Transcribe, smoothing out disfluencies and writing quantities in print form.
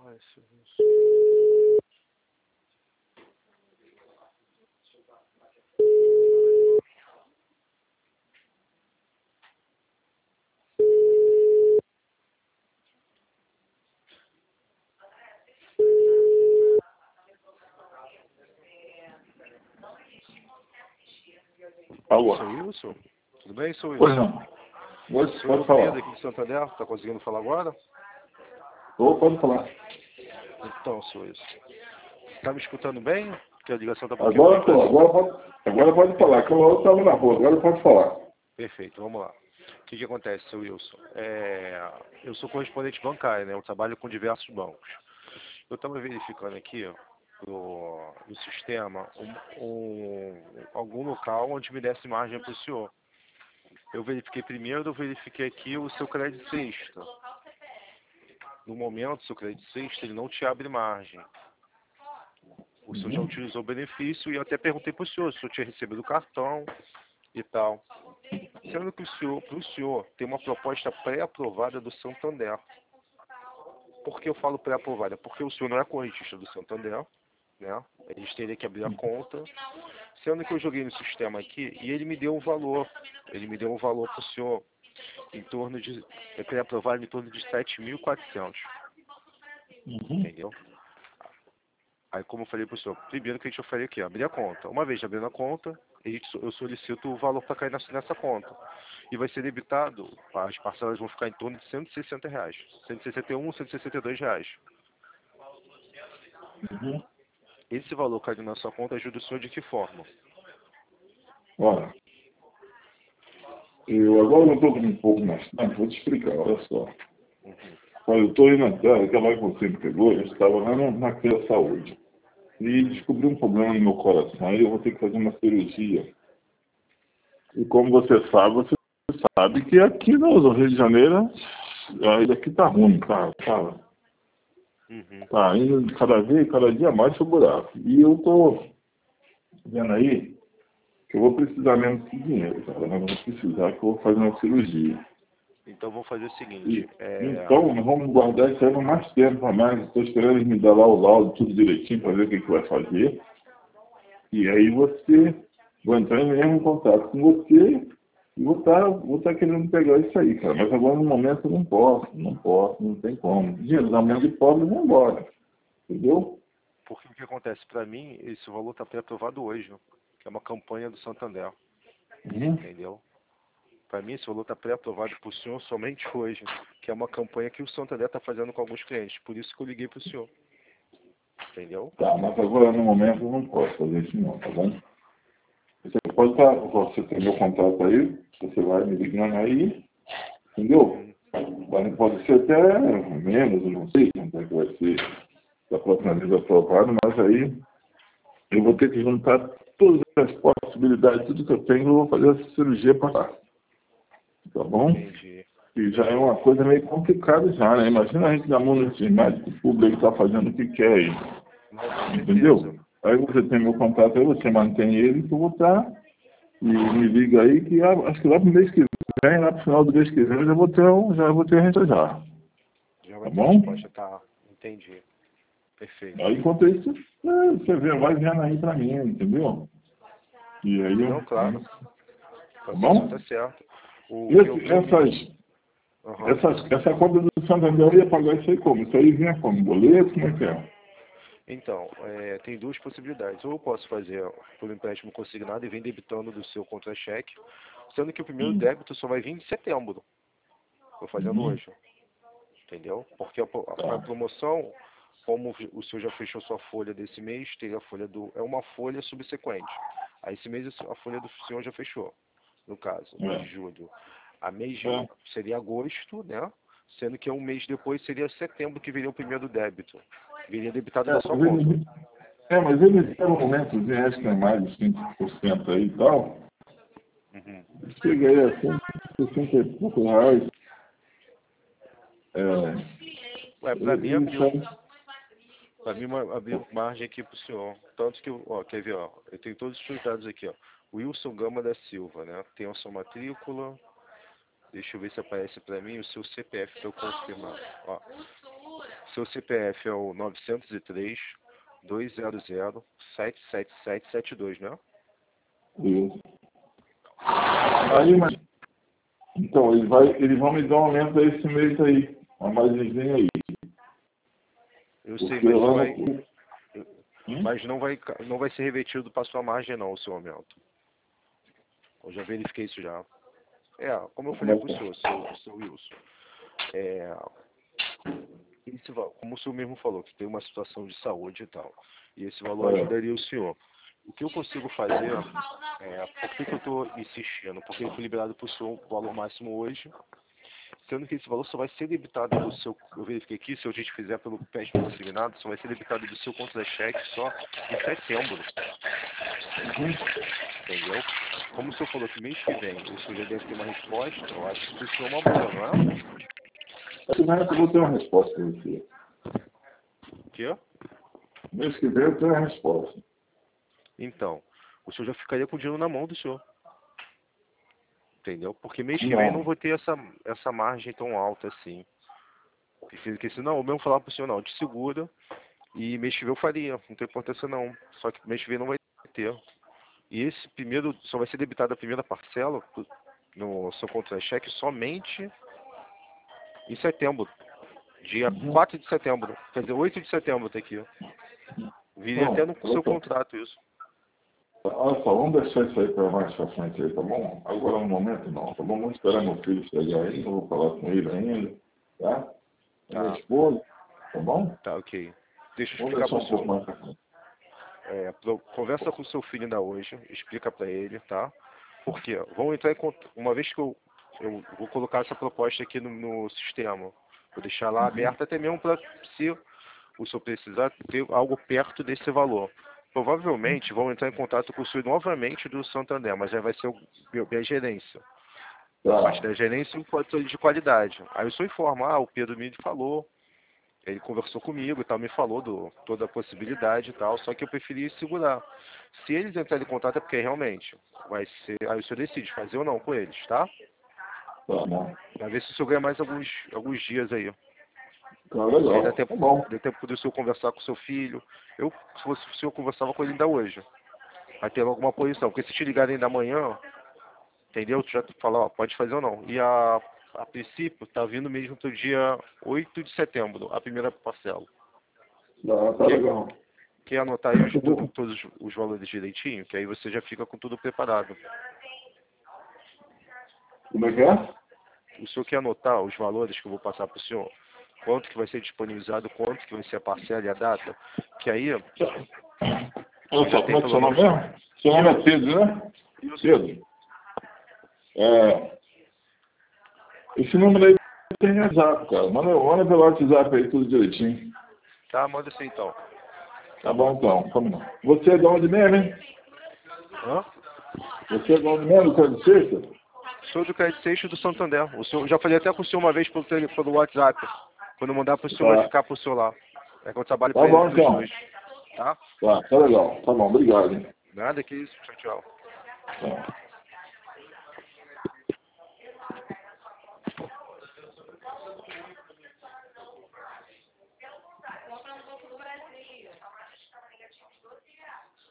Ai, seu Alô? Seu Wilson? Tudo bem, seu Pois Wilson? não. Pode Sou eu, falar. Pedro, aqui de Santander. Tá conseguindo falar agora? Pode falar. Então, seu Wilson. Tá me escutando bem? Que a ligação tá um pouquinho Agora, ruim, parece. agora pode falar. Que eu estava na rua, agora pode falar. Perfeito, vamos lá. O que acontece, seu Wilson? Eu sou correspondente bancário, né? Eu trabalho com diversos bancos. Eu estava verificando aqui ó, no sistema algum local onde me desse margem para o senhor. Eu verifiquei aqui o seu crédito sexta. No momento, o seu crédito sexta, ele não te abre margem. O senhor já utilizou o benefício e eu até perguntei para o senhor se o senhor tinha recebido o cartão e tal. Sendo que para o senhor tem uma proposta pré-aprovada do Santander. Por que eu falo pré-aprovada? Porque o senhor não é correntista do Santander, né? A gente teria que abrir a conta. Sendo que eu joguei no sistema aqui e ele me deu um valor. Ele me deu um valor para o senhor em torno de, pré-aprovado em torno de 7.400. Entendeu? Aí, como eu falei para o senhor, primeiro que a gente faria aqui, abrir a conta. Uma vez abrindo a conta, eu solicito o valor para cair nessa conta. E vai ser debitado, as parcelas vão ficar em torno de R$160. R$161, R$162. Esse valor caindo na sua conta ajuda o senhor de que forma? Olha, eu agora eu estou um pouco mais tempo, vou te explicar, olha só. Olha, eu estou indo até aquela que você me pegou, eu estava lá na Feira da Saúde. E descobri um problema no meu coração e eu vou ter que fazer uma cirurgia. E como você sabe que aqui no Rio de Janeiro, aqui tá ruim, tá indo cada dia mais pro buraco. E eu tô vendo aí que eu vou precisar mesmo de dinheiro, cara. Eu vou precisar que eu vou fazer uma cirurgia. Então vamos fazer o seguinte. Então vamos guardar isso aí por mais tempo a mais. Estou esperando eles me dar lá o laudo, tudo direitinho, para ver o que vai fazer. E aí vou entrar em mesmo contato com você e vou tá querendo pegar isso aí, cara. Mas agora no momento eu não posso, não tem como. Dinheiro da mão de pobre vai embora. Entendeu? Porque o que acontece? Para mim, esse valor está pré-aprovado hoje, né? Que é uma campanha do Santander. Entendeu? Para mim, esse valor está pré-aprovado para o senhor somente hoje, que é uma campanha que o Santander está fazendo com alguns clientes. Por isso que eu liguei para o senhor. Entendeu? Tá, mas agora no momento eu não posso fazer isso não, tá bom? Você tem meu contato aí, você vai me ligando aí, entendeu? Pode ser até menos, eu não sei quanto é que vai ser da próxima vez aprovado, mas aí eu vou ter que juntar todas as possibilidades, tudo que eu tenho, eu vou fazer essa cirurgia para lá. Tá bom? Entendi. E já é uma coisa meio complicada já, né? Imagina a gente na mão desse médico público que está fazendo o que quer aí. Entendeu? Aí você tem meu contato aí, você mantém ele, que eu vou estar. E me liga aí que acho que lá pro mês que vem, lá pro final do mês que vem, eu já vou ter a renda já. Já vai Tá ter a bom? resposta, tá? Entendi. Perfeito. Aí enquanto isso, você vê, vai vendo aí pra mim, entendeu? E aí Não, claro. Tá bom? Tá certo. Essa conta do Santander eu ia pagar isso aí como? Isso aí vinha como? Boleto? Como é que é? Então, tem duas possibilidades. Ou eu posso fazer por empréstimo consignado e vem debitando do seu contra-cheque, sendo que o primeiro débito só vai vir em setembro. Estou fazendo hoje. Entendeu? Porque a promoção, como o senhor já fechou sua folha desse mês, teria a folha é uma folha subsequente. Aí esse mês a folha do senhor já fechou, no caso, mês de julho. A mês de seria agosto, né? Sendo que um mês depois seria setembro que viria o primeiro débito. Viria debitado da sua conta. Mas ele tem um momento, acho que é mais de 5% aí e tal. Chega aí a 160 e poucos reais. Para mim abriu margem aqui pro senhor. Tanto que, quer ver, eu tenho todos os seus dados aqui, Wilson Gama da Silva, né? Tem a sua matrícula. Deixa eu ver se aparece para mim o seu CPF para eu confirmar. Seu CPF é o 903-200-77772, né? Isso. Aí, mas, então, eles vão me dar um aumento esse mês aí. Uma margenzinha aí. Eu sei, Porque mas lá vai, no... mas não vai ser revertido para sua margem não, o seu aumento. Eu já verifiquei isso já. Como eu falei para o senhor, seu Wilson, como o senhor mesmo falou, que tem uma situação de saúde e tal, e esse valor ajudaria o senhor. O que eu consigo fazer, por que eu estou insistindo? Porque foi liberado para o senhor o valor máximo hoje, sendo que esse valor só vai ser debitado do seu, eu verifiquei aqui, se a gente fizer pelo PES consignado, só vai ser debitado do seu contra-cheque só em setembro. Entendeu? Como o senhor falou que mês que vem o senhor já deve ter uma resposta, eu acho que isso é uma boa, não é? Esse mês eu vou ter uma resposta para você. O quê? Mês que vem eu tenho uma resposta. Então, o senhor já ficaria com o dinheiro na mão do senhor. Entendeu? Porque mês que vem eu não vou ter essa margem tão alta assim. Porque senão, eu mesmo falar pro senhor, não, te segura, e mês que vem eu faria, não tem importância não. Só que mês que vem não vai ter. E esse primeiro, só vai ser debitado a primeira parcela no seu contra-cheque somente em setembro. Dia 4 de setembro. Quer dizer, 8 de setembro tá aqui. Viria até no seu contrato isso. Olha só, vamos deixar isso aí para mais pra frente aí, tá bom? Agora no momento não, tá bom? Vamos esperar meu filho chegar aí, eu vou falar com ele ainda, tá? Minha esposa, tá bom? Tá, ok. Deixa eu Vamos explicar deixar pro um pouco senhor. mais pra frente. Conversa com o seu filho ainda hoje, explica para ele, tá? Porque vão entrar em contato, uma vez que eu vou colocar essa proposta aqui no sistema, vou deixar lá aberto até mesmo para se o senhor precisar ter algo perto desse valor. Provavelmente vão entrar em contato com o senhor novamente do Santander, mas aí vai ser a gerência. A parte da gerência pode ser de qualidade. Aí o senhor informa, o Pedro me falou, ele conversou comigo e tal, me falou toda a possibilidade e tal, só que eu preferi segurar. Se eles entrarem em contato é porque realmente vai ser. Aí o senhor decide fazer ou não com eles, tá? Tá bom. Pra ver se o senhor ganha mais alguns dias aí. Tá E aí legal. dá Tá bom. tempo do senhor conversar com o seu filho. Se fosse o senhor, conversava com ele ainda hoje. Vai ter alguma posição. Porque se te ligarem da manhã, entendeu? Tu já fala, ó, pode fazer ou não. E a princípio, tá vindo mesmo pro dia 8 de setembro, a primeira parcela. Tá legal. Quer anotar aí todos os valores direitinho? Que aí você já fica com tudo preparado. Como é que é? O senhor quer anotar os valores que eu vou passar para o senhor? Quanto que vai ser disponibilizado, quanto que vai ser a parcela e a data? Que aí... Olha só, como é que é seu nome mesmo? Seu nome é Pedro, né? Isso. Pedro. Esse número aí tem WhatsApp, cara. Manda pelo WhatsApp aí tudo direitinho. Tá, manda assim então. Tá bom então, vamos lá. Você é de onde mesmo, hein? Hã? Você é de onde mesmo, do Crédito Sexta? Sou do Crédito Seixas do Santander. O senhor, já falei até com o senhor uma vez pelo WhatsApp. Quando eu mandar pro senhor, vai ficar pro senhor lá. É que eu trabalho Tá para bom eles então. dois. Tá? Tá legal. Tá bom, obrigado, hein? Nada que isso. Tchau, tchau. Tá.